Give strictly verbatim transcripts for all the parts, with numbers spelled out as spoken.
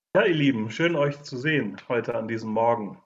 Ja, ihr Lieben, schön euch zu sehen heute an diesem Morgen.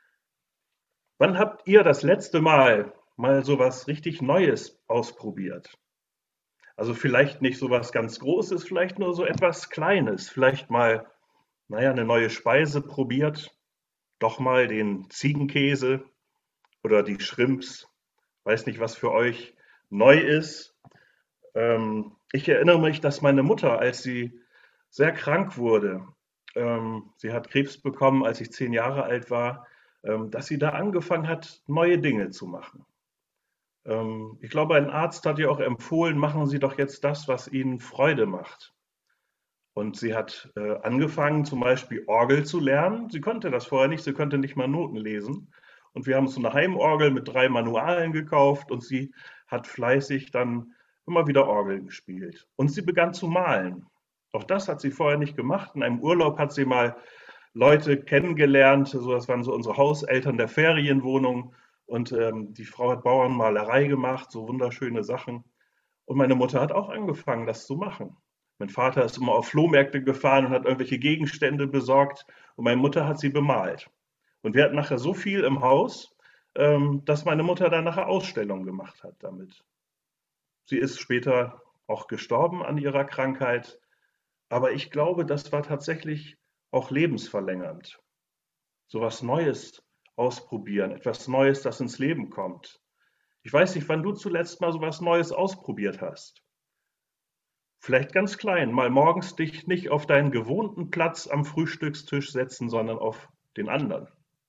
Wann habt ihr das letzte Mal mal so was richtig Neues ausprobiert? Also vielleicht nicht so was ganz Großes, vielleicht nur so etwas Kleines. Vielleicht mal, naja, eine neue Speise probiert, doch mal den Ziegenkäse oder die Shrimps. Weiß nicht, was für euch neu ist. Ähm, ich erinnere mich, dass meine Mutter, als sie sehr krank wurde, ähm, sie hat Krebs bekommen, als ich zehn Jahre alt war, ähm, dass sie da angefangen hat, neue Dinge zu machen. Ähm, ich glaube, ein Arzt hat ihr auch empfohlen, machen Sie doch jetzt das, was Ihnen Freude macht. Und sie hat äh, angefangen, zum Beispiel Orgel zu lernen. Sie konnte das vorher nicht, sie konnte nicht mal Noten lesen. Und wir haben so eine Heimorgel mit drei Manualen gekauft und sie hat fleißig dann immer wieder Orgel gespielt. Und sie begann zu malen. Auch das hat sie vorher nicht gemacht. In einem Urlaub hat sie mal Leute kennengelernt, so das waren so unsere Hauseltern der Ferienwohnung. Und ähm, die Frau hat Bauernmalerei gemacht, so wunderschöne Sachen. Und meine Mutter hat auch angefangen, das zu machen. Mein Vater ist immer auf Flohmärkte gefahren und hat irgendwelche Gegenstände besorgt und meine Mutter hat sie bemalt. Und wir hatten nachher so viel im Haus, ähm, dass meine Mutter dann nachher Ausstellungen gemacht hat damit. Sie ist später auch gestorben an ihrer Krankheit, aber ich glaube, das war tatsächlich auch lebensverlängernd. So was Neues ausprobieren, etwas Neues, das ins Leben kommt. Ich weiß nicht, wann du zuletzt mal so was Neues ausprobiert hast. Vielleicht ganz klein, mal morgens dich nicht auf deinen gewohnten Platz am Frühstückstisch setzen, sondern auf den anderen.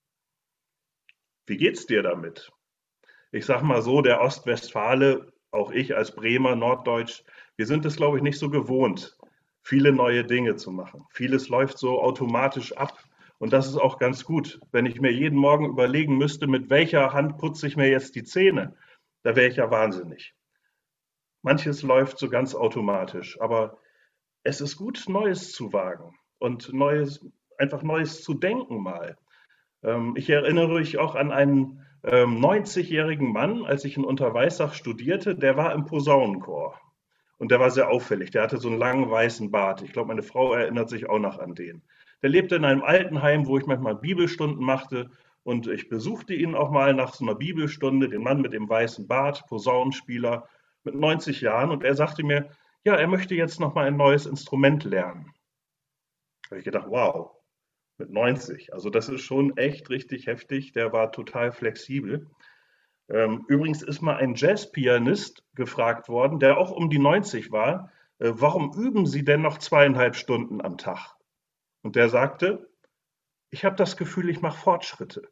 Wie geht's dir damit? Ich sag mal so, der Ostwestfale, auch ich als Bremer, Norddeutsch, wir sind es, glaube ich, nicht so gewohnt, viele neue Dinge zu machen. Vieles läuft so automatisch ab und das ist auch ganz gut. Wenn ich mir jeden Morgen überlegen müsste, mit welcher Hand putze ich mir jetzt die Zähne, da wäre ich ja wahnsinnig. Manches läuft so ganz automatisch, aber es ist gut, Neues zu wagen und Neues, einfach Neues zu denken mal. Ähm, ich erinnere mich auch an einen ähm, neunzig-jährigen Mann, als ich in Unterweissach studierte, der war im Posaunenchor. Und der war sehr auffällig. Der hatte so einen langen weißen Bart. Ich glaube, meine Frau erinnert sich auch noch an den. Der lebte in einem Altenheim, wo ich manchmal Bibelstunden machte. Und ich besuchte ihn auch mal nach so einer Bibelstunde, den Mann mit dem weißen Bart, Posaunenspieler mit neunzig Jahren. Und er sagte mir, ja, er möchte jetzt noch mal ein neues Instrument lernen. Da habe ich gedacht, wow, mit neunzig. Also das ist schon echt richtig heftig. Der war total flexibel. Ähm, übrigens ist mal ein Jazzpianist gefragt worden, der auch um die neunzig war, äh, warum üben Sie denn noch zweieinhalb Stunden am Tag? Und der sagte, ich habe das Gefühl, ich mache Fortschritte.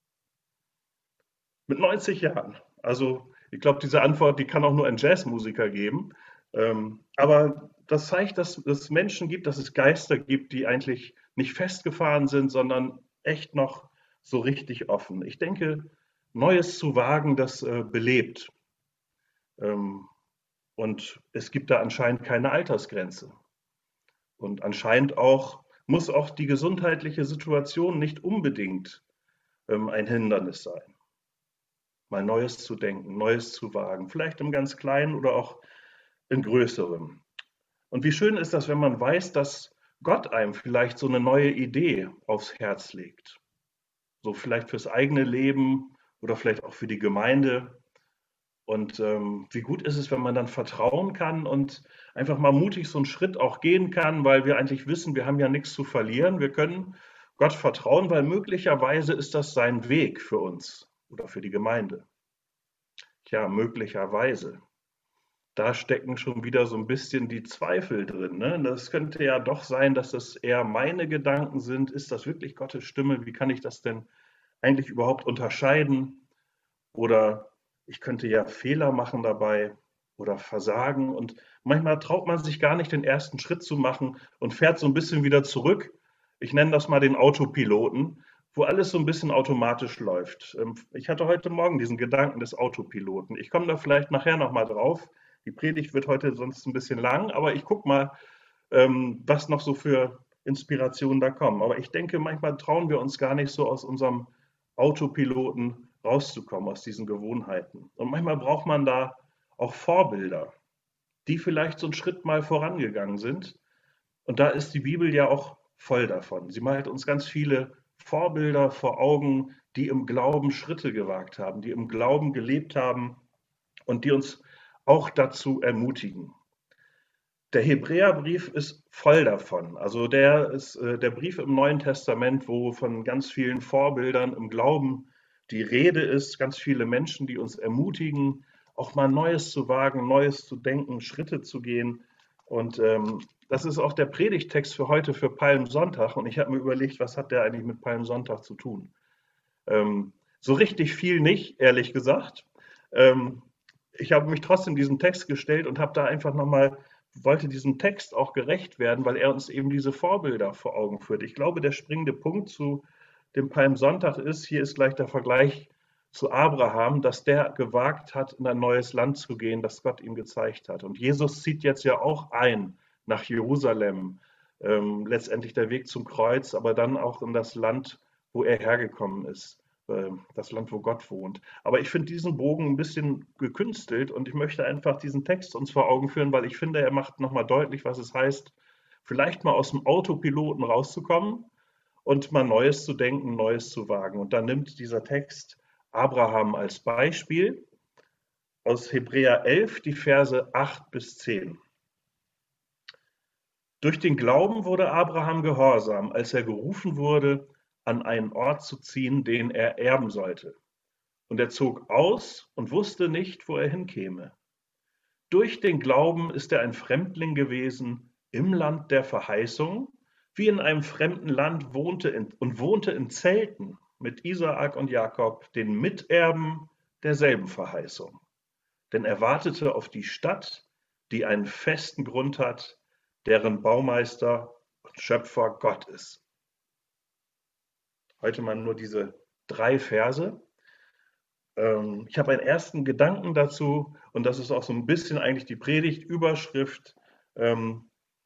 Mit neunzig Jahren. Also ich glaube, diese Antwort, die kann auch nur ein Jazzmusiker geben. Ähm, aber das zeigt, dass es Menschen gibt, dass es Geister gibt, die eigentlich nicht festgefahren sind, sondern echt noch so richtig offen. Ich denke, Neues zu wagen, das äh, belebt. Ähm, und es gibt da anscheinend keine Altersgrenze. Und anscheinend auch muss auch die gesundheitliche Situation nicht unbedingt ähm, ein Hindernis sein, mal Neues zu denken, Neues zu wagen, vielleicht im ganz Kleinen oder auch in Größerem. Und wie schön ist das, wenn man weiß, dass Gott einem vielleicht so eine neue Idee aufs Herz legt. So vielleicht fürs eigene Leben oder vielleicht auch für die Gemeinde. Und ähm, wie gut ist es, wenn man dann vertrauen kann und einfach mal mutig so einen Schritt auch gehen kann, weil wir eigentlich wissen, wir haben ja nichts zu verlieren. Wir können Gott vertrauen, weil möglicherweise ist das sein Weg für uns oder für die Gemeinde. Tja, möglicherweise. Da stecken schon wieder so ein bisschen die Zweifel drin, ne? Das könnte ja doch sein, dass das eher meine Gedanken sind. Ist das wirklich Gottes Stimme? Wie kann ich das denn eigentlich überhaupt unterscheiden? Oder ich könnte ja Fehler machen dabei oder versagen. Und manchmal traut man sich gar nicht, den ersten Schritt zu machen und fährt so ein bisschen wieder zurück. Ich nenne das mal den Autopiloten, wo alles so ein bisschen automatisch läuft. Ähm, Ich hatte heute Morgen diesen Gedanken des Autopiloten. Ich komme da vielleicht nachher nochmal drauf. Die Predigt wird heute sonst ein bisschen lang, aber ich gucke mal, ähm, was noch so für Inspirationen da kommen. Aber ich denke, manchmal trauen wir uns gar nicht so aus unserem Autopiloten rauszukommen, aus diesen Gewohnheiten. Und manchmal braucht man da auch Vorbilder, die vielleicht so einen Schritt mal vorangegangen sind. Und da ist die Bibel ja auch voll davon. Sie malt uns ganz viele Vorbilder vor Augen, die im Glauben Schritte gewagt haben, die im Glauben gelebt haben und die uns auch dazu ermutigen. Der Hebräerbrief ist voll davon. Also der ist äh, der Brief im Neuen Testament, wo von ganz vielen Vorbildern im Glauben die Rede ist, ganz viele Menschen, die uns ermutigen, auch mal Neues zu wagen, Neues zu denken, Schritte zu gehen. Und ähm, das ist auch der Predigttext für heute, für Palmsonntag. Und ich habe mir überlegt, was hat der eigentlich mit Palmsonntag zu tun? Ähm, so richtig viel nicht, ehrlich gesagt. Ähm, ich habe mich trotzdem diesem Text gestellt und habe da einfach nochmal, wollte diesem Text auch gerecht werden, weil er uns eben diese Vorbilder vor Augen führt. Ich glaube, der springende Punkt zu dem Palmsonntag ist, hier ist gleich der Vergleich zu Abraham, dass der gewagt hat, in ein neues Land zu gehen, das Gott ihm gezeigt hat. Und Jesus zieht jetzt ja auch ein nach Jerusalem, ähm, letztendlich der Weg zum Kreuz, aber dann auch in das Land, wo er hergekommen ist, äh, das Land, wo Gott wohnt. Aber ich finde diesen Bogen ein bisschen gekünstelt und ich möchte einfach diesen Text uns vor Augen führen, weil ich finde, er macht nochmal deutlich, was es heißt, vielleicht mal aus dem Autopiloten rauszukommen und mal Neues zu denken, Neues zu wagen. Und da nimmt dieser Text Abraham als Beispiel aus Hebräer elf, die Verse acht bis zehn. Durch den Glauben wurde Abraham gehorsam, als er gerufen wurde, an einen Ort zu ziehen, den er erben sollte. Und er zog aus und wusste nicht, wo er hinkäme. Durch den Glauben ist er ein Fremdling gewesen im Land der Verheißung, wie in einem fremden Land wohnte in, und wohnte in Zelten mit Isaak und Jakob, den Miterben derselben Verheißung. Denn er wartete auf die Stadt, die einen festen Grund hat, deren Baumeister und Schöpfer Gott ist. Heute mal nur diese drei Verse. Ähm, ich habe einen ersten Gedanken dazu und das ist auch so ein bisschen eigentlich die Predigtüberschrift, ähm,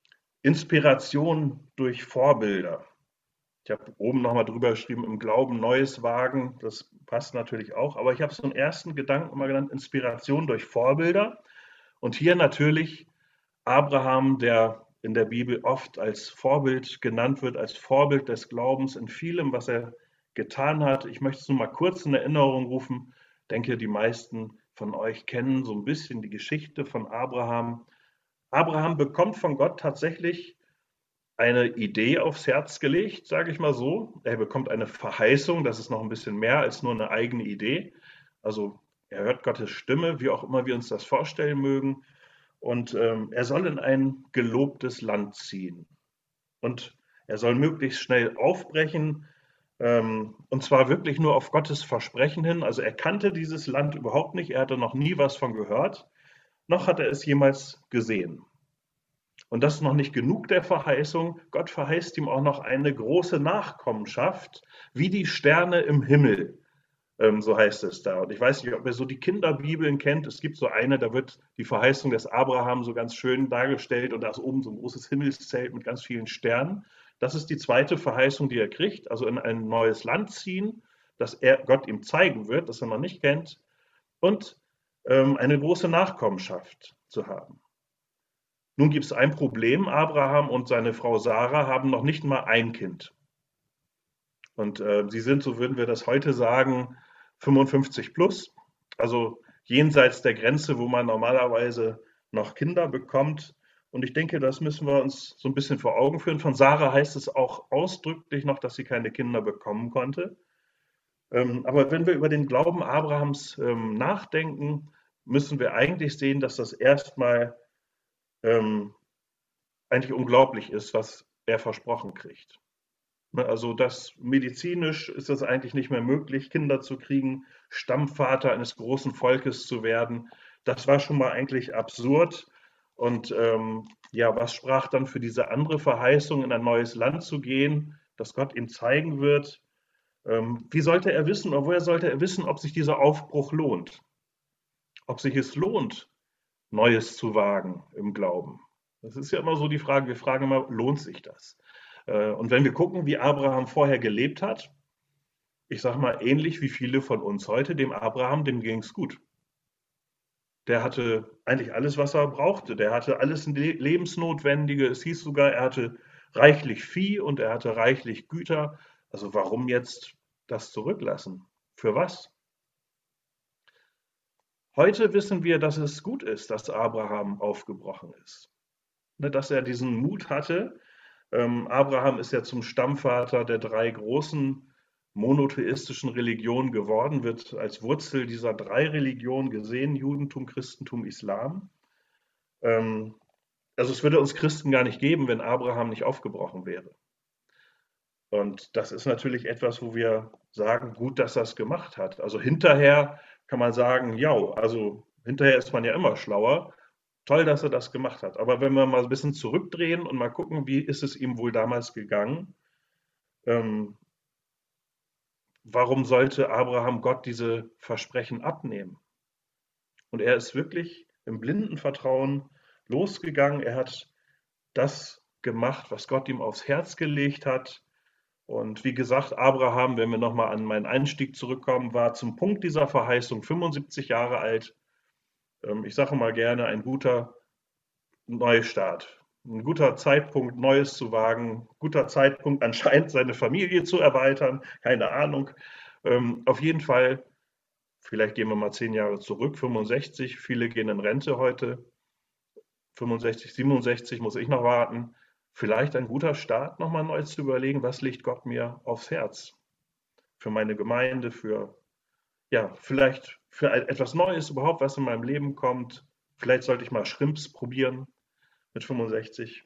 Inspiration durch Vorbilder. Ich habe oben nochmal drüber geschrieben, im Glauben Neues wagen, das passt natürlich auch, aber ich habe so einen ersten Gedanken mal genannt, Inspiration durch Vorbilder. Und hier natürlich Abraham, der in der Bibel oft als Vorbild genannt wird, als Vorbild des Glaubens in vielem, was er getan hat. Ich möchte es nur mal kurz in Erinnerung rufen. Ich denke, die meisten von euch kennen so ein bisschen die Geschichte von Abraham. Abraham bekommt von Gott tatsächlich eine Idee aufs Herz gelegt, sage ich mal so. Er bekommt eine Verheißung, das ist noch ein bisschen mehr als nur eine eigene Idee. Also er hört Gottes Stimme, wie auch immer wir uns das vorstellen mögen. Und ähm, er soll in ein gelobtes Land ziehen. Und er soll möglichst schnell aufbrechen, ähm, und zwar wirklich nur auf Gottes Versprechen hin. Also er kannte dieses Land überhaupt nicht, er hatte noch nie was von gehört, noch hat er es jemals gesehen. Und das ist noch nicht genug der Verheißung. Gott verheißt ihm auch noch eine große Nachkommenschaft, wie die Sterne im Himmel. Ähm, so heißt es da. Und ich weiß nicht, ob ihr so die Kinderbibeln kennt. Es gibt so eine, da wird die Verheißung des Abraham so ganz schön dargestellt und da ist oben so ein großes Himmelszelt mit ganz vielen Sternen. Das ist die zweite Verheißung, die er kriegt, also in ein neues Land ziehen, das er Gott ihm zeigen wird, das er noch nicht kennt, und ähm, eine große Nachkommenschaft zu haben. Nun gibt es ein Problem. Abraham und seine Frau Sarah haben noch nicht mal ein Kind. Und äh, sie sind, so würden wir das heute sagen, fünfundfünfzig plus, also jenseits der Grenze, wo man normalerweise noch Kinder bekommt. Und ich denke, das müssen wir uns so ein bisschen vor Augen führen. Von Sarah heißt es auch ausdrücklich noch, dass sie keine Kinder bekommen konnte. Ähm, aber wenn wir über den Glauben Abrahams ähm, nachdenken, müssen wir eigentlich sehen, dass das erstmal ähm, eigentlich unglaublich ist, was er versprochen kriegt. Also das medizinisch ist es eigentlich nicht mehr möglich, Kinder zu kriegen, Stammvater eines großen Volkes zu werden. Das war schon mal eigentlich absurd. Und ähm, ja, was sprach dann für diese andere Verheißung, in ein neues Land zu gehen, das Gott ihm zeigen wird? Ähm, wie sollte er wissen, oder woher sollte er wissen, ob sich dieser Aufbruch lohnt? Ob sich es lohnt, Neues zu wagen im Glauben? Das ist ja immer so die Frage, wir fragen immer, lohnt sich das? Und wenn wir gucken, wie Abraham vorher gelebt hat, ich sage mal ähnlich wie viele von uns heute, dem Abraham, dem ging es gut. Der hatte eigentlich alles, was er brauchte. Der hatte alles Lebensnotwendige. Es hieß sogar, er hatte reichlich Vieh und er hatte reichlich Güter. Also warum jetzt das zurücklassen? Für was? Heute wissen wir, dass es gut ist, dass Abraham aufgebrochen ist. Ne, dass er diesen Mut hatte. Ähm, Abraham ist ja zum Stammvater der drei großen monotheistischen Religionen geworden, wird als Wurzel dieser drei Religionen gesehen, Judentum, Christentum, Islam. Ähm, also es würde uns Christen gar nicht geben, wenn Abraham nicht aufgebrochen wäre. Und das ist natürlich etwas, wo wir sagen, gut, dass er es gemacht hat. Also hinterher kann man sagen, ja, also hinterher ist man ja immer schlauer. Toll, dass er das gemacht hat. Aber wenn wir mal ein bisschen zurückdrehen und mal gucken, wie ist es ihm wohl damals gegangen, ähm, warum sollte Abraham Gott diese Versprechen abnehmen? Und er ist wirklich im blinden Vertrauen losgegangen. Er hat das gemacht, was Gott ihm aufs Herz gelegt hat. Und wie gesagt, Abraham, wenn wir nochmal an meinen Einstieg zurückkommen, war zum Punkt dieser Verheißung fünfundsiebzig Jahre alt. Ähm, ich sage mal gerne, ein guter Neustart. Ein guter Zeitpunkt, Neues zu wagen. Guter Zeitpunkt, anscheinend seine Familie zu erweitern. Keine Ahnung. Ähm, auf jeden Fall, vielleicht gehen wir mal zehn Jahre zurück, fünfundsechzig. Viele gehen in Rente heute. fünfundsechzig, siebenundsechzig muss ich noch warten. Vielleicht ein guter Start, nochmal neu zu überlegen, was legt Gott mir aufs Herz? Für meine Gemeinde, für, ja, vielleicht für etwas Neues überhaupt, was in meinem Leben kommt. Vielleicht sollte ich mal Shrimps probieren mit fünfundsechzig.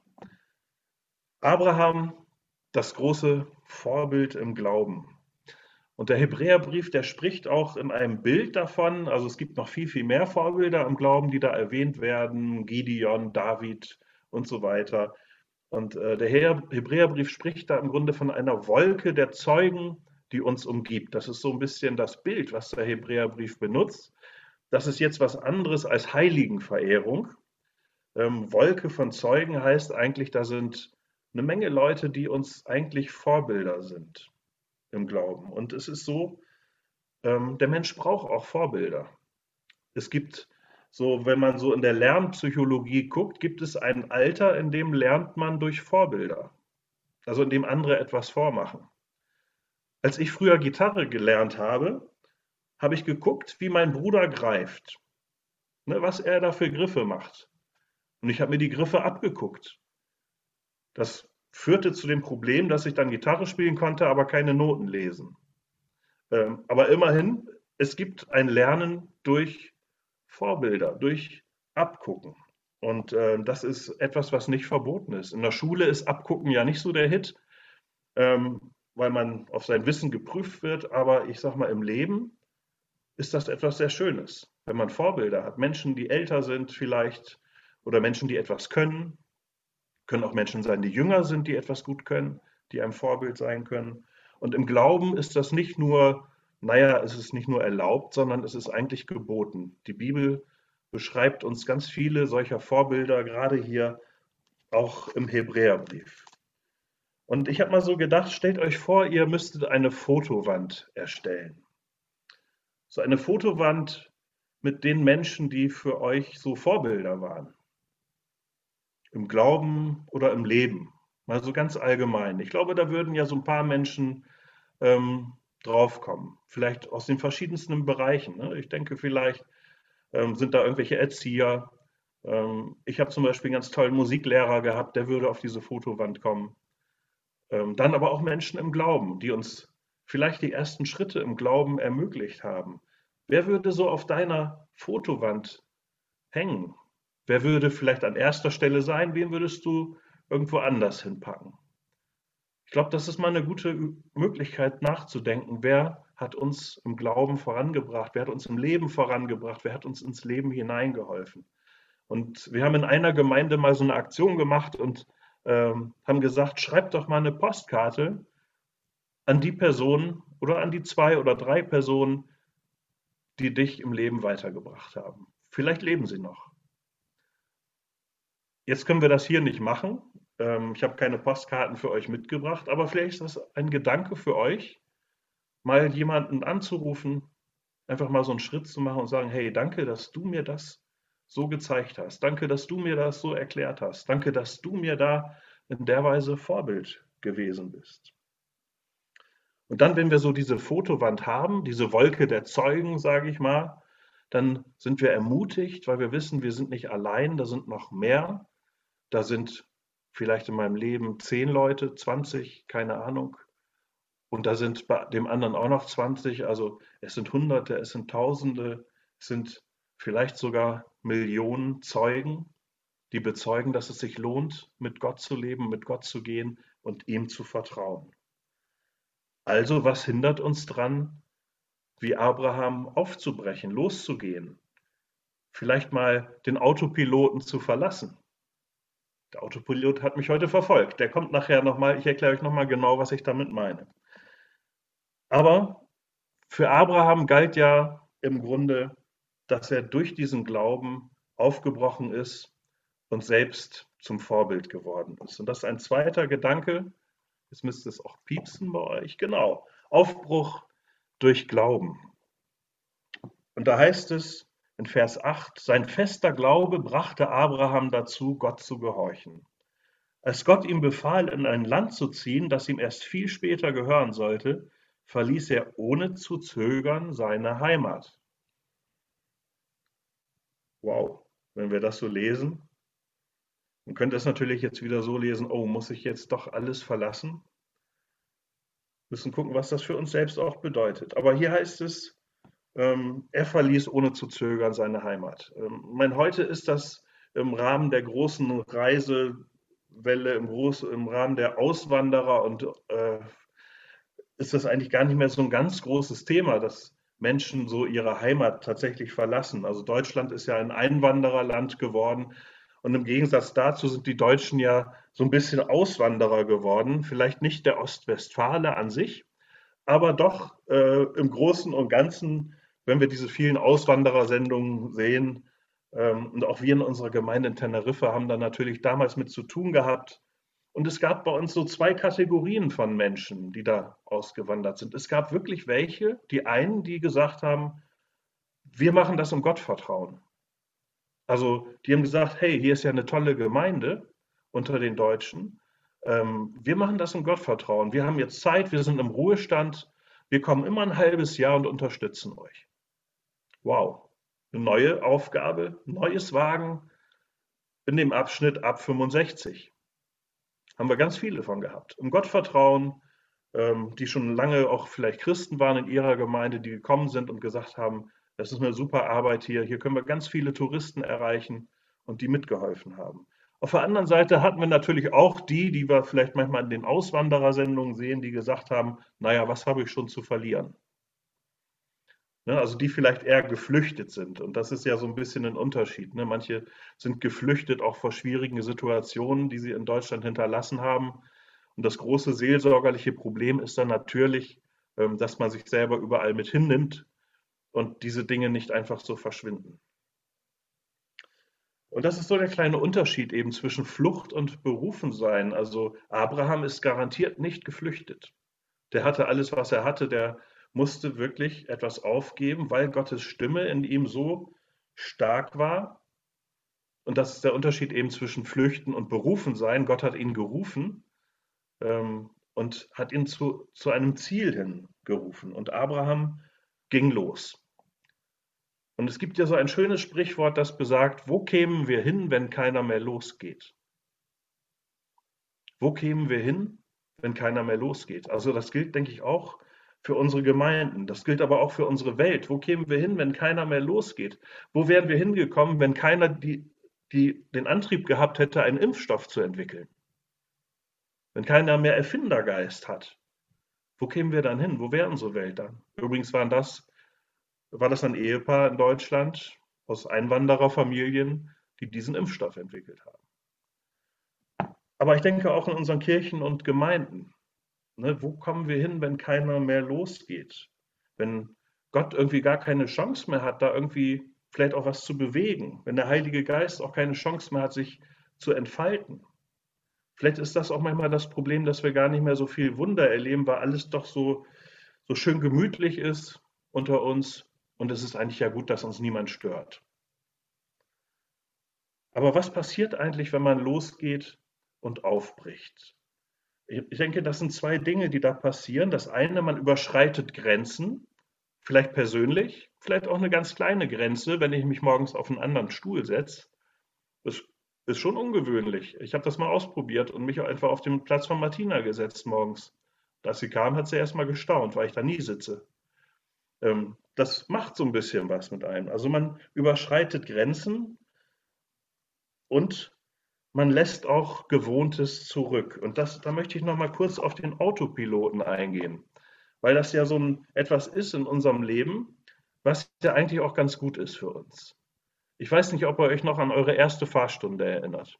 Abraham, das große Vorbild im Glauben. Und der Hebräerbrief, der spricht auch in einem Bild davon, also es gibt noch viel, viel mehr Vorbilder im Glauben, die da erwähnt werden, Gideon, David und so weiter. Und äh, der Hebräerbrief spricht da im Grunde von einer Wolke der Zeugen, die uns umgibt. Das ist so ein bisschen das Bild, was der Hebräerbrief benutzt. Das ist jetzt was anderes als Heiligenverehrung. Ähm, Wolke von Zeugen heißt eigentlich, da sind eine Menge Leute, die uns eigentlich Vorbilder sind im Glauben. Und es ist so, ähm, der Mensch braucht auch Vorbilder. Es gibt so, wenn man so in der Lernpsychologie guckt, gibt es ein Alter, in dem lernt man durch Vorbilder. Also in dem andere etwas vormachen. Als ich früher Gitarre gelernt habe, habe ich geguckt, wie mein Bruder greift, ne, was er da für Griffe macht. Und ich habe mir die Griffe abgeguckt. Das führte zu dem Problem, dass ich dann Gitarre spielen konnte, aber keine Noten lesen. Ähm, aber immerhin, es gibt ein Lernen durch Vorbilder, durch Abgucken. Und äh, das ist etwas, was nicht verboten ist. In der Schule ist Abgucken ja nicht so der Hit, ähm, weil man auf sein Wissen geprüft wird. Aber ich sage mal, im Leben ist das etwas sehr Schönes, wenn man Vorbilder hat. Menschen, die älter sind vielleicht oder Menschen, die etwas können. Können auch Menschen sein, die jünger sind, die etwas gut können, die ein Vorbild sein können. Und im Glauben ist das nicht nur, naja, es ist nicht nur erlaubt, sondern es ist eigentlich geboten. Die Bibel beschreibt uns ganz viele solcher Vorbilder, gerade hier auch im Hebräerbrief. Und ich habe mal so gedacht, stellt euch vor, ihr müsstet eine Fotowand erstellen. So eine Fotowand mit den Menschen, die für euch so Vorbilder waren. Im Glauben oder im Leben. Mal so ganz allgemein. Ich glaube, da würden ja so ein paar Menschen ähm, draufkommen. Vielleicht aus den verschiedensten Bereichen. Ne? Ich denke, vielleicht ähm, sind da irgendwelche Erzieher. Ähm, ich habe zum Beispiel einen ganz tollen Musiklehrer gehabt, der würde auf diese Fotowand kommen. Ähm, dann aber auch Menschen im Glauben, die uns vielleicht die ersten Schritte im Glauben ermöglicht haben. Wer würde so auf deiner Fotowand hängen? Wer würde vielleicht an erster Stelle sein? Wen würdest du irgendwo anders hinpacken? Ich glaube, das ist mal eine gute Möglichkeit nachzudenken. Wer hat uns im Glauben vorangebracht? Wer hat uns im Leben vorangebracht? Wer hat uns ins Leben hineingeholfen? Und wir haben in einer Gemeinde mal so eine Aktion gemacht und ähm, haben gesagt, schreib doch mal eine Postkarte an die Person oder an die zwei oder drei Personen, die dich im Leben weitergebracht haben. Vielleicht leben sie noch. Jetzt können wir das hier nicht machen. Ähm, ich habe keine Postkarten für euch mitgebracht, aber vielleicht ist das ein Gedanke für euch, mal jemanden anzurufen, einfach mal so einen Schritt zu machen und sagen, hey, danke, dass du mir das so gezeigt hast. Danke, dass du mir das so erklärt hast. Danke, dass du mir da in der Weise Vorbild gewesen bist. Und dann, wenn wir so diese Fotowand haben, diese Wolke der Zeugen, sage ich mal, dann sind wir ermutigt, weil wir wissen, wir sind nicht allein, da sind noch mehr. Da sind vielleicht in meinem Leben zehn Leute, zwanzig, keine Ahnung. Und da sind bei dem anderen auch noch zwanzig. Also es sind Hunderte, es sind Tausende, es sind vielleicht sogar Millionen Zeugen, die bezeugen, dass es sich lohnt, mit Gott zu leben, mit Gott zu gehen und ihm zu vertrauen. Also, was hindert uns dran, wie Abraham aufzubrechen, loszugehen, vielleicht mal den Autopiloten zu verlassen? Der Autopilot hat mich heute verfolgt. Der kommt nachher nochmal. Ich erkläre euch nochmal genau, was ich damit meine. Aber für Abraham galt ja im Grunde, dass er durch diesen Glauben aufgebrochen ist und selbst zum Vorbild geworden ist. Und das ist ein zweiter Gedanke. Jetzt müsste es auch piepsen bei euch. Genau. Aufbruch durch Glauben. Und da heißt es in Vers acht, sein fester Glaube brachte Abraham dazu, Gott zu gehorchen. Als Gott ihm befahl, in ein Land zu ziehen, das ihm erst viel später gehören sollte, verließ er ohne zu zögern seine Heimat. Wow, wenn wir das so lesen, man könnte es natürlich jetzt wieder so lesen, oh, muss ich jetzt doch alles verlassen? Müssen gucken, was das für uns selbst auch bedeutet. Aber hier heißt es, ähm, er verließ ohne zu zögern seine Heimat. Ähm, mein heute ist das im Rahmen der großen Reisewelle, im, Groß, im Rahmen der Auswanderer und äh, ist das eigentlich gar nicht mehr so ein ganz großes Thema, dass Menschen so ihre Heimat tatsächlich verlassen. Also Deutschland ist ja ein Einwandererland geworden und im Gegensatz dazu sind die Deutschen ja so ein bisschen Auswanderer geworden. Vielleicht nicht der Ostwestfale an sich, aber doch äh, im Großen und Ganzen, wenn wir diese vielen Auswanderersendungen sehen, ähm, und auch wir in unserer Gemeinde in Teneriffa haben da natürlich damals mit zu tun gehabt. Und es gab bei uns so zwei Kategorien von Menschen, die da ausgewandert sind. Es gab wirklich welche, die einen, die gesagt haben, wir machen das im Gottvertrauen. Also die haben gesagt, hey, hier ist ja eine tolle Gemeinde unter den Deutschen. Ähm, wir machen das im Gottvertrauen. Wir haben jetzt Zeit, wir sind im Ruhestand, wir kommen immer ein halbes Jahr und unterstützen euch. Wow, eine neue Aufgabe, neues Wagen in dem Abschnitt ab fünfundsechzig. Haben wir ganz viele von gehabt. Im Gottvertrauen, ähm, die schon lange auch vielleicht Christen waren in ihrer Gemeinde, die gekommen sind und gesagt haben, das ist eine super Arbeit hier, hier können wir ganz viele Touristen erreichen und die mitgeholfen haben. Auf der anderen Seite hatten wir natürlich auch die, die wir vielleicht manchmal in den Auswanderersendungen sehen, die gesagt haben, naja, was habe ich schon zu verlieren? Ne, also die vielleicht eher geflüchtet sind. Und das ist ja so ein bisschen ein Unterschied. Ne? Manche sind geflüchtet auch vor schwierigen Situationen, die sie in Deutschland hinterlassen haben. Und das große seelsorgerliche Problem ist dann natürlich, ähm, dass man sich selber überall mit hinnimmt und diese Dinge nicht einfach so verschwinden. Und das ist so der kleine Unterschied eben zwischen Flucht und Berufensein. Also Abraham ist garantiert nicht geflüchtet. Der hatte alles, was er hatte, der musste wirklich etwas aufgeben, weil Gottes Stimme in ihm so stark war. Und das ist der Unterschied eben zwischen Flüchten und Berufensein. Gott hat ihn gerufen ähm, und hat ihn zu, zu einem Ziel hin gerufen. Und Abraham ging los. Und es gibt ja so ein schönes Sprichwort, das besagt, wo kämen wir hin, wenn keiner mehr losgeht? Wo kämen wir hin, wenn keiner mehr losgeht? Also das gilt, denke ich, auch für unsere Gemeinden. Das gilt aber auch für unsere Welt. Wo kämen wir hin, wenn keiner mehr losgeht? Wo wären wir hingekommen, wenn keiner die, die, den Antrieb gehabt hätte, einen Impfstoff zu entwickeln? Wenn keiner mehr Erfindergeist hat? Wo kämen wir dann hin? Wo wäre unsere Welt dann? Übrigens waren das war das ein Ehepaar in Deutschland aus Einwandererfamilien, die diesen Impfstoff entwickelt haben. Aber ich denke auch in unseren Kirchen und Gemeinden. Ne, wo kommen wir hin, wenn keiner mehr losgeht? Wenn Gott irgendwie gar keine Chance mehr hat, da irgendwie vielleicht auch was zu bewegen. Wenn der Heilige Geist auch keine Chance mehr hat, sich zu entfalten. Vielleicht ist das auch manchmal das Problem, dass wir gar nicht mehr so viel Wunder erleben, weil alles doch so, so schön gemütlich ist unter uns. Und es ist eigentlich ja gut, dass uns niemand stört. Aber was passiert eigentlich, wenn man losgeht und aufbricht. Ich denke, das sind zwei Dinge, die da passieren. Das eine, man überschreitet Grenzen, vielleicht persönlich, vielleicht auch eine ganz kleine Grenze, wenn ich mich morgens auf einen anderen Stuhl setze. Das ist schon ungewöhnlich. Ich habe das mal ausprobiert und mich einfach auf den Platz von Martina gesetzt morgens. Als sie kam, hat sie erst mal gestaunt, weil ich da nie sitze. Ähm, das macht so ein bisschen was mit einem. Also man überschreitet Grenzen und man lässt auch Gewohntes zurück. Und das, da möchte ich noch mal kurz auf den Autopiloten eingehen, weil das ja so ein etwas ist in unserem Leben, was ja eigentlich auch ganz gut ist für uns. Ich weiß nicht, ob ihr euch noch an eure erste Fahrstunde erinnert.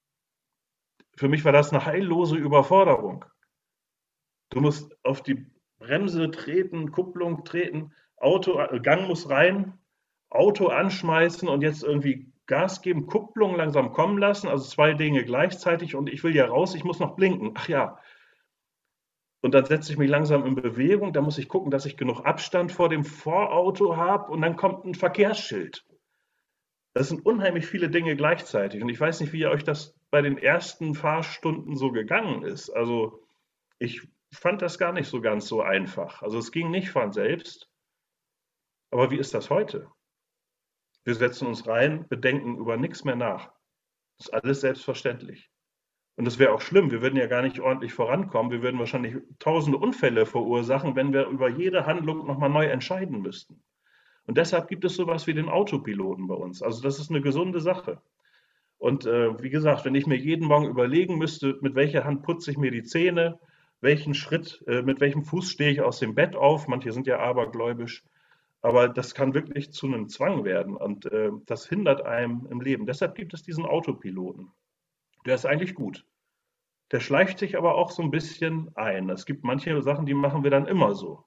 Für mich war das eine heillose Überforderung. Du musst auf die Bremse treten, Kupplung treten, Auto, Gang muss rein, Auto anschmeißen und jetzt irgendwie Gas geben, Kupplung langsam kommen lassen, also zwei Dinge gleichzeitig und ich will ja raus, ich muss noch blinken. Ach ja, und dann setze ich mich langsam in Bewegung, da muss ich gucken, dass ich genug Abstand vor dem Vorauto habe und dann kommt ein Verkehrsschild. Das sind unheimlich viele Dinge gleichzeitig und ich weiß nicht, wie euch das bei den ersten Fahrstunden so gegangen ist. Also ich fand das gar nicht so ganz so einfach. Also es ging nicht von selbst. Aber wie ist das heute? Wir setzen uns rein, wir denken über nichts mehr nach. Das ist alles selbstverständlich. Und das wäre auch schlimm. Wir würden ja gar nicht ordentlich vorankommen. Wir würden wahrscheinlich tausende Unfälle verursachen, wenn wir über jede Handlung nochmal neu entscheiden müssten. Und deshalb gibt es sowas wie den Autopiloten bei uns. Also das ist eine gesunde Sache. Und äh, wie gesagt, wenn ich mir jeden Morgen überlegen müsste, mit welcher Hand putze ich mir die Zähne, welchen Schritt, äh, mit welchem Fuß stehe ich aus dem Bett auf, manche sind ja abergläubisch, aber das kann wirklich zu einem Zwang werden und äh, das hindert einem im Leben. Deshalb gibt es diesen Autopiloten. Der ist eigentlich gut. Der schleicht sich aber auch so ein bisschen ein. Es gibt manche Sachen, die machen wir dann immer so.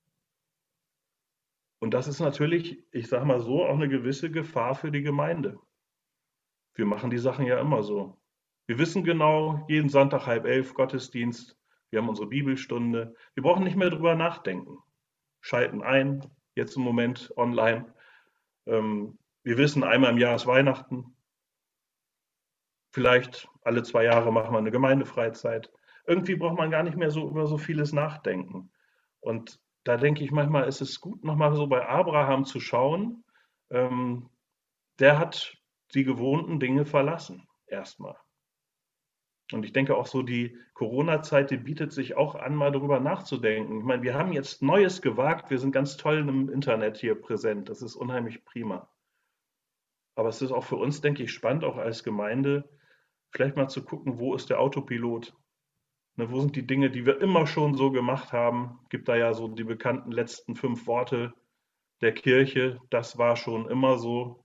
Und das ist natürlich, ich sage mal so, auch eine gewisse Gefahr für die Gemeinde. Wir machen die Sachen ja immer so. Wir wissen genau, jeden Sonntag halb elf Gottesdienst, wir haben unsere Bibelstunde. Wir brauchen nicht mehr drüber nachdenken. Schalten ein, jetzt im Moment online. Ähm, wir wissen, einmal im Jahr ist Weihnachten. Vielleicht alle zwei Jahre machen wir eine Gemeindefreizeit. Irgendwie braucht man gar nicht mehr so über so vieles nachdenken. Und da denke ich manchmal, ist es gut, nochmal so bei Abraham zu schauen. Ähm, der hat die gewohnten Dinge verlassen, erstmal. Und ich denke auch so, die Corona-Zeit, die bietet sich auch an, mal darüber nachzudenken. Ich meine, wir haben jetzt Neues gewagt, wir sind ganz toll im Internet hier präsent, das ist unheimlich prima. Aber es ist auch für uns, denke ich, spannend, auch als Gemeinde, vielleicht mal zu gucken, wo ist der Autopilot? Ne, wo sind die Dinge, die wir immer schon so gemacht haben? Gibt da ja so die bekannten letzten fünf Worte der Kirche, das war schon immer so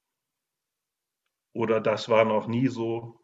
oder das war noch nie so.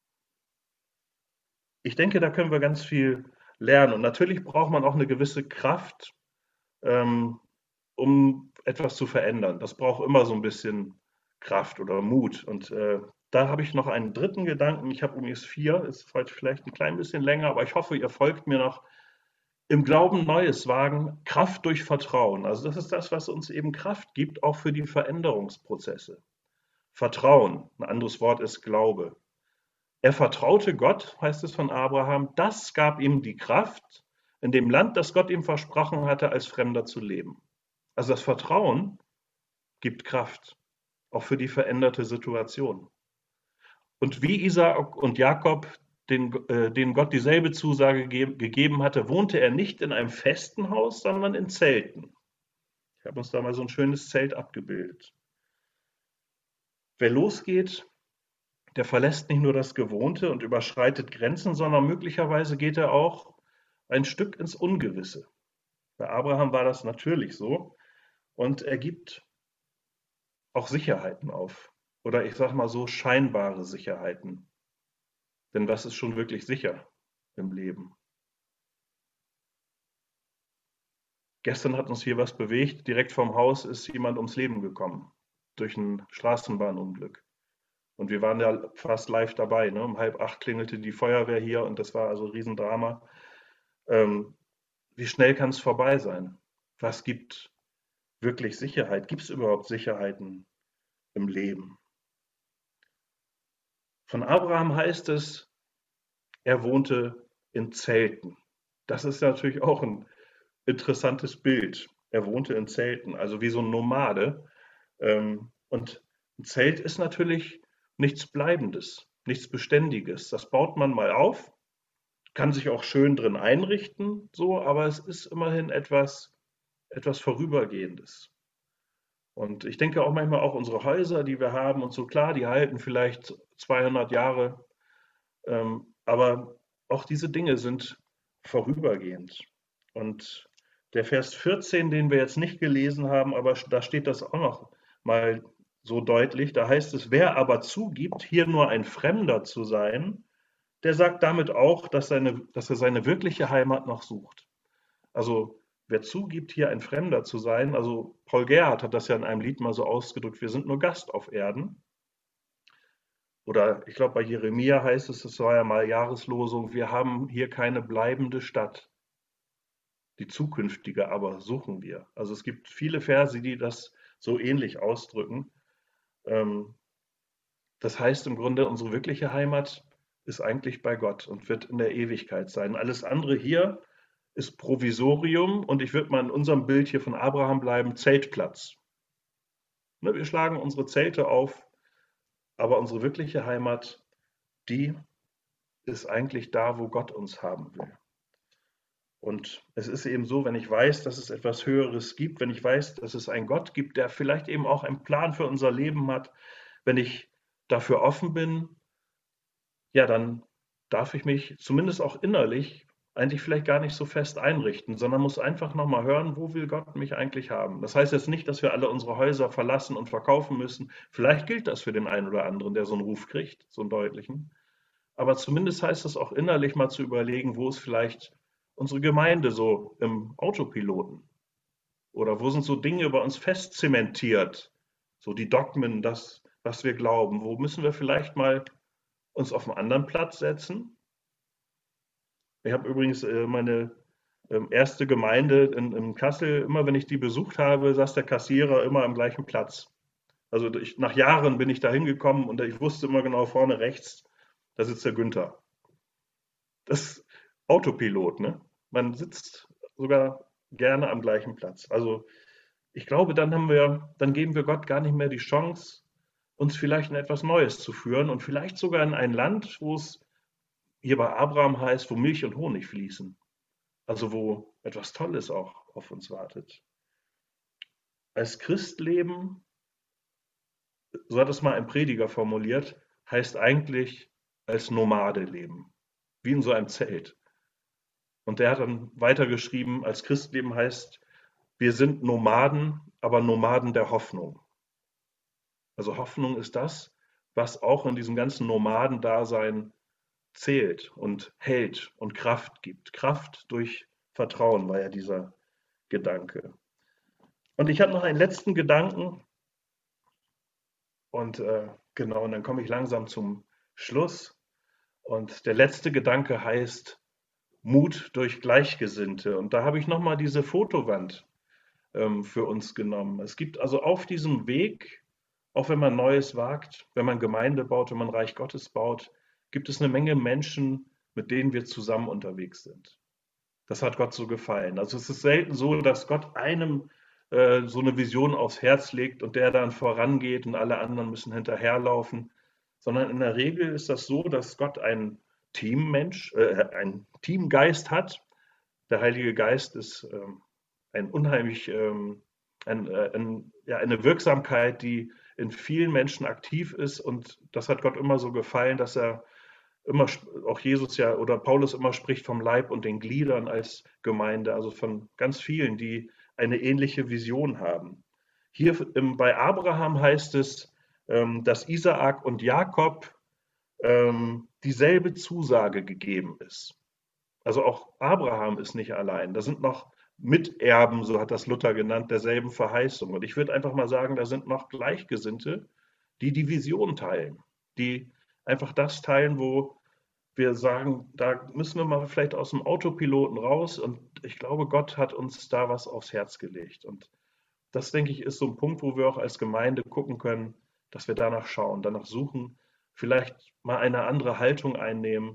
Ich denke, da können wir ganz viel lernen. Und natürlich braucht man auch eine gewisse Kraft, ähm, um etwas zu verändern. Das braucht immer so ein bisschen Kraft oder Mut. Und äh, da habe ich noch einen dritten Gedanken. Ich habe übrigens vier, ist heute vielleicht ein klein bisschen länger, aber ich hoffe, ihr folgt mir noch. Im Glauben Neues wagen, Kraft durch Vertrauen. Also das ist das, was uns eben Kraft gibt, auch für die Veränderungsprozesse. Vertrauen, ein anderes Wort ist Glaube. Er vertraute Gott, heißt es von Abraham, das gab ihm die Kraft, in dem Land, das Gott ihm versprochen hatte, als Fremder zu leben. Also das Vertrauen gibt Kraft, auch für die veränderte Situation. Und wie Isaak und Jakob, den, äh, denen Gott dieselbe Zusage ge gegeben hatte, wohnte er nicht in einem festen Haus, sondern in Zelten. Ich habe uns da mal so ein schönes Zelt abgebildet. Wer losgeht, der verlässt nicht nur das Gewohnte und überschreitet Grenzen, sondern möglicherweise geht er auch ein Stück ins Ungewisse. Bei Abraham war das natürlich so. Und er gibt auch Sicherheiten auf. Oder ich sage mal so scheinbare Sicherheiten. Denn was ist schon wirklich sicher im Leben? Gestern hat uns hier was bewegt. Direkt vorm Haus ist jemand ums Leben gekommen. Durch ein Straßenbahnunglück. Und wir waren ja fast live dabei. Ne? Um halb acht klingelte die Feuerwehr hier und das war also ein Riesendrama. Ähm, wie schnell kann es vorbei sein? Was gibt wirklich Sicherheit? Gibt es überhaupt Sicherheiten im Leben? Von Abraham heißt es, er wohnte in Zelten. Das ist natürlich auch ein interessantes Bild. Er wohnte in Zelten, also wie so ein Nomade. Ähm, und ein Zelt ist natürlich nichts Bleibendes, nichts Beständiges. Das baut man mal auf, kann sich auch schön drin einrichten, so, aber es ist immerhin etwas, etwas Vorübergehendes. Und ich denke auch manchmal auch unsere Häuser, die wir haben und so, klar, die halten vielleicht zweihundert Jahre, ähm, aber auch diese Dinge sind vorübergehend. Und der Vers vierzehn, den wir jetzt nicht gelesen haben, aber da steht das auch noch mal so deutlich. Da heißt es, wer aber zugibt, hier nur ein Fremder zu sein, der sagt damit auch, dass, seine, dass er seine wirkliche Heimat noch sucht. Also wer zugibt, hier ein Fremder zu sein, also Paul Gerhardt hat das ja in einem Lied mal so ausgedrückt, wir sind nur Gast auf Erden. Oder ich glaube, bei Jeremia heißt es, es war ja mal Jahreslosung, wir haben hier keine bleibende Stadt. Die zukünftige aber suchen wir. Also es gibt viele Verse, die das so ähnlich ausdrücken. Ähm, Das heißt im Grunde, unsere wirkliche Heimat ist eigentlich bei Gott und wird in der Ewigkeit sein. Alles andere hier ist Provisorium und ich würde mal in unserem Bild hier von Abraham bleiben, Zeltplatz. Ne, wir schlagen unsere Zelte auf, aber unsere wirkliche Heimat, die ist eigentlich da, wo Gott uns haben will. Und es ist eben so, wenn ich weiß, dass es etwas Höheres gibt, wenn ich weiß, dass es einen Gott gibt, der vielleicht eben auch einen Plan für unser Leben hat, wenn ich dafür offen bin, ja, dann darf ich mich zumindest auch innerlich eigentlich vielleicht gar nicht so fest einrichten, sondern muss einfach nochmal hören, wo will Gott mich eigentlich haben. Das heißt jetzt nicht, dass wir alle unsere Häuser verlassen und verkaufen müssen. Vielleicht gilt das für den einen oder anderen, der so einen Ruf kriegt, so einen deutlichen. Aber zumindest heißt es auch innerlich mal zu überlegen, wo ist vielleicht unsere Gemeinde so im Autopiloten? Oder wo sind so Dinge über uns fest zementiert? So die Dogmen, das, was wir glauben. Wo müssen wir vielleicht mal uns auf einen anderen Platz setzen? Ich habe übrigens äh, meine ähm, erste Gemeinde in, in Kassel, immer wenn ich die besucht habe, saß der Kassierer immer am gleichen Platz. Also ich, nach Jahren bin ich da hingekommen und ich wusste immer genau, vorne rechts, da sitzt der Günther. Das Autopilot, ne? Man sitzt sogar gerne am gleichen Platz. Also ich glaube, dann haben wir, dann geben wir Gott gar nicht mehr die Chance, uns vielleicht in etwas Neues zu führen und vielleicht sogar in ein Land, wo es hier bei Abraham heißt, wo Milch und Honig fließen. Also wo etwas Tolles auch auf uns wartet. Als Christ leben, so hat es mal ein Prediger formuliert, heißt eigentlich als Nomade leben, wie in so einem Zelt. Und der hat dann weitergeschrieben, als Christleben heißt, wir sind Nomaden, aber Nomaden der Hoffnung. Also Hoffnung ist das, was auch in diesem ganzen Nomadendasein zählt und hält und Kraft gibt. Kraft durch Vertrauen war ja dieser Gedanke. Und ich habe noch einen letzten Gedanken und äh, genau, und dann komme ich langsam zum Schluss. Und der letzte Gedanke heißt Mut durch Gleichgesinnte. Und da habe ich nochmal diese Fotowand ähm, für uns genommen. Es gibt also auf diesem Weg, auch wenn man Neues wagt, wenn man Gemeinde baut, wenn man Reich Gottes baut, gibt es eine Menge Menschen, mit denen wir zusammen unterwegs sind. Das hat Gott so gefallen. Also es ist selten so, dass Gott einem äh, so eine Vision aufs Herz legt und der dann vorangeht und alle anderen müssen hinterherlaufen, sondern in der Regel ist das so, dass Gott ein Teammensch, äh, ein Teamgeist hat. Der Heilige Geist ist ähm, ein unheimlich, ähm, ein, äh, ein, ja, eine Wirksamkeit, die in vielen Menschen aktiv ist und das hat Gott immer so gefallen, dass er immer, auch Jesus ja oder Paulus immer spricht vom Leib und den Gliedern als Gemeinde, also von ganz vielen, die eine ähnliche Vision haben. Hier bei Abraham heißt es, ähm, dass Isaak und Jakob ähm, dieselbe Zusage gegeben ist. Also auch Abraham ist nicht allein. Da sind noch Miterben, so hat das Luther genannt, derselben Verheißung. Und ich würde einfach mal sagen, da sind noch Gleichgesinnte, die die Vision teilen, die einfach das teilen, wo wir sagen, da müssen wir mal vielleicht aus dem Autopiloten raus. Und ich glaube, Gott hat uns da was aufs Herz gelegt. Und das, denke ich, ist so ein Punkt, wo wir auch als Gemeinde gucken können, dass wir danach schauen, danach suchen, vielleicht mal eine andere Haltung einnehmen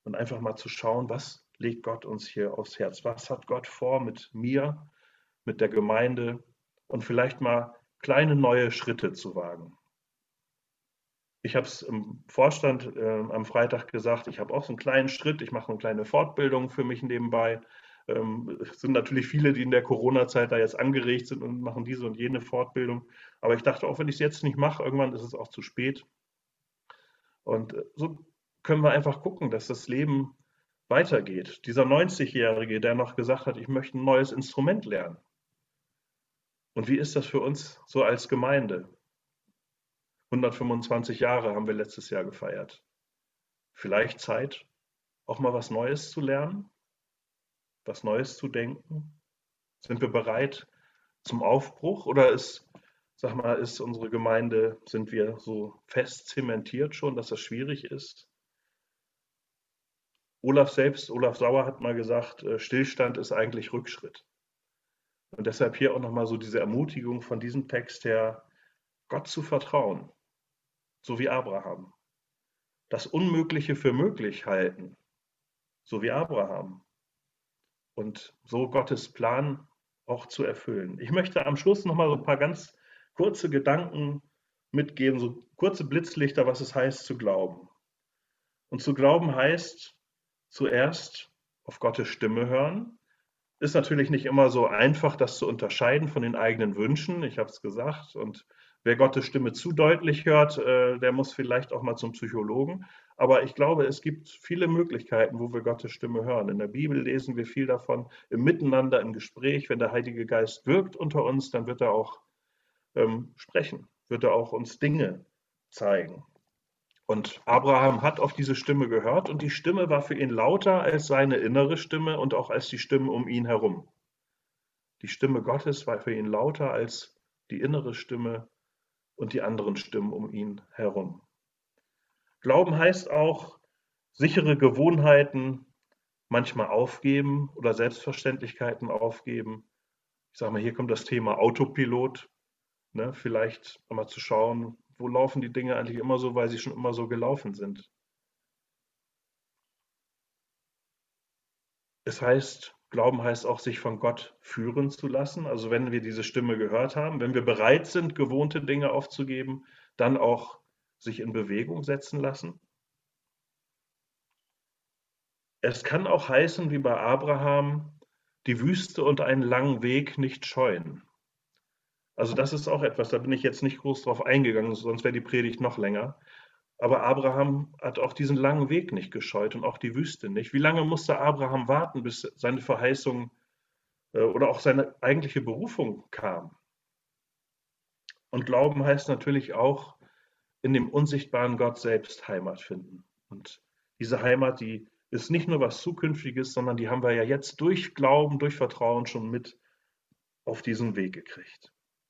und einfach mal zu schauen, was legt Gott uns hier aufs Herz? Was hat Gott vor mit mir, mit der Gemeinde und vielleicht mal kleine neue Schritte zu wagen? Ich habe es im Vorstand äh, am Freitag gesagt, ich habe auch so einen kleinen Schritt, ich mache eine kleine Fortbildung für mich nebenbei. Ähm, es sind natürlich viele, die in der Corona-Zeit da jetzt angeregt sind und machen diese und jene Fortbildung. Aber ich dachte, auch wenn ich es jetzt nicht mache, irgendwann ist es auch zu spät. Und äh, so können wir einfach gucken, dass das Leben weitergeht. Dieser neunzig-Jährige, der noch gesagt hat, ich möchte ein neues Instrument lernen. Und wie ist das für uns so als Gemeinde? hundertfünfundzwanzig Jahre haben wir letztes Jahr gefeiert. Vielleicht Zeit, auch mal was Neues zu lernen, was Neues zu denken? Sind wir bereit zum Aufbruch oder ist, sag mal, ist unsere Gemeinde, sind wir so fest zementiert schon, dass das schwierig ist? Olaf selbst, Olaf Sauer hat mal gesagt, äh, Stillstand ist eigentlich Rückschritt. Und deshalb hier auch nochmal so diese Ermutigung von diesem Text her, Gott zu vertrauen, so wie Abraham. Das Unmögliche für möglich halten, so wie Abraham. Und so Gottes Plan auch zu erfüllen. Ich möchte am Schluss nochmal so ein paar ganz kurze Gedanken mitgeben, so kurze Blitzlichter, was es heißt zu glauben. Und zu glauben heißt zuerst auf Gottes Stimme hören. Ist natürlich nicht immer so einfach, das zu unterscheiden von den eigenen Wünschen. Ich habe es gesagt. Und wer Gottes Stimme zu deutlich hört, äh, der muss vielleicht auch mal zum Psychologen. Aber ich glaube, es gibt viele Möglichkeiten, wo wir Gottes Stimme hören. In der Bibel lesen wir viel davon, im Miteinander, im Gespräch. Wenn der Heilige Geist wirkt unter uns, dann wird er auch ähm, sprechen, wird er auch uns Dinge zeigen. Und Abraham hat auf diese Stimme gehört und die Stimme war für ihn lauter als seine innere Stimme und auch als die Stimmen um ihn herum. Die Stimme Gottes war für ihn lauter als die innere Stimme und die anderen Stimmen um ihn herum. Glauben heißt auch, sichere Gewohnheiten manchmal aufgeben oder Selbstverständlichkeiten aufgeben. Ich sage mal, hier kommt das Thema Autopilot. Ne? Vielleicht mal zu schauen, wo laufen die Dinge eigentlich immer so, weil sie schon immer so gelaufen sind. Es heißt, Glauben heißt auch, sich von Gott führen zu lassen. Also wenn wir diese Stimme gehört haben, wenn wir bereit sind, gewohnte Dinge aufzugeben, dann auch sich in Bewegung setzen lassen. Es kann auch heißen, wie bei Abraham, die Wüste und einen langen Weg nicht scheuen. Also das ist auch etwas, da bin ich jetzt nicht groß drauf eingegangen, sonst wäre die Predigt noch länger. Aber Abraham hat auch diesen langen Weg nicht gescheut und auch die Wüste nicht. Wie lange musste Abraham warten, bis seine Verheißung äh, oder auch seine eigentliche Berufung kam? Und Glauben heißt natürlich auch, in dem unsichtbaren Gott selbst Heimat finden. Und diese Heimat, die ist nicht nur was Zukünftiges, sondern die haben wir ja jetzt durch Glauben, durch Vertrauen schon mit auf diesen Weg gekriegt.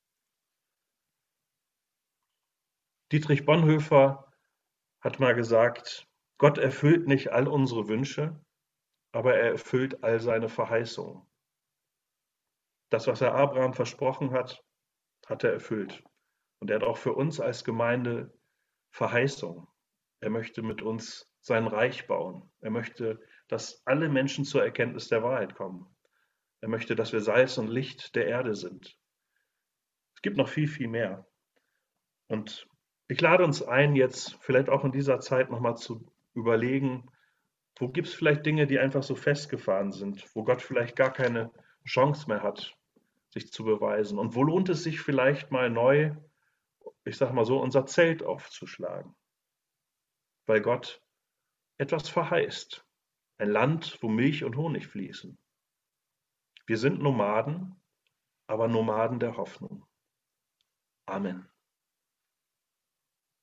Dietrich Bonhoeffer hat mal gesagt, Gott erfüllt nicht all unsere Wünsche, aber er erfüllt all seine Verheißungen. Das, was er Abraham versprochen hat, hat er erfüllt. Und er hat auch für uns als Gemeinde Verheißungen. Er möchte mit uns sein Reich bauen. Er möchte, dass alle Menschen zur Erkenntnis der Wahrheit kommen. Er möchte, dass wir Salz und Licht der Erde sind. Es gibt noch viel, viel mehr. Und ich lade uns ein, jetzt vielleicht auch in dieser Zeit nochmal zu überlegen, wo gibt es vielleicht Dinge, die einfach so festgefahren sind, wo Gott vielleicht gar keine Chance mehr hat, sich zu beweisen. Und wo lohnt es sich vielleicht mal neu, ich sage mal so, unser Zelt aufzuschlagen, weil Gott etwas verheißt. Ein Land, wo Milch und Honig fließen. Wir sind Nomaden, aber Nomaden der Hoffnung. Amen.